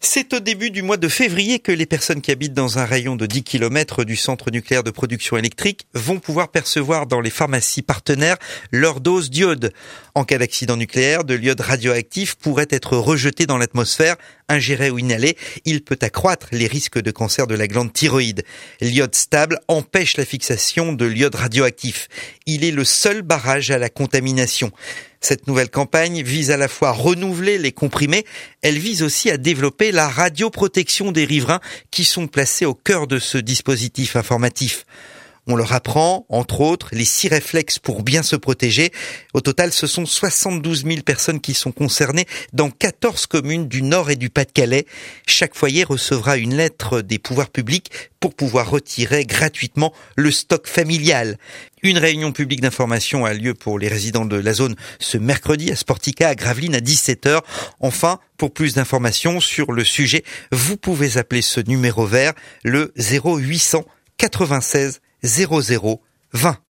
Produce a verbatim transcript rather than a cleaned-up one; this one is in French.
C'est au début du mois de février que les personnes qui habitent dans un rayon de dix kilomètres du centre nucléaire de production électrique vont pouvoir percevoir dans les pharmacies partenaires leur dose d'iode. En cas d'accident nucléaire, de l'iode radioactif pourrait être rejeté dans l'atmosphère, ingéré ou inhalé. Il peut accroître les risques de cancer de la glande thyroïde. L'iode stable empêche la fixation de l'iode radioactif. Il est le seul barrage à la contamination. Cette nouvelle campagne vise à la fois à renouveler les comprimés, elle vise aussi à développer la radioprotection des riverains qui sont placés au cœur de ce dispositif informatif. On leur apprend, entre autres, les six réflexes pour bien se protéger. Au total, ce sont soixante-douze mille personnes qui sont concernées dans quatorze communes du Nord et du Pas-de-Calais. Chaque foyer recevra une lettre des pouvoirs publics pour pouvoir retirer gratuitement le stock familial. Une réunion publique d'information a lieu pour les résidents de la zone ce mercredi à Sportica, à Gravelines, à dix-sept heures. Enfin, pour plus d'informations sur le sujet, vous pouvez appeler ce numéro vert, le zéro huit cents quatre-vingt-seize zéro zéro vingt.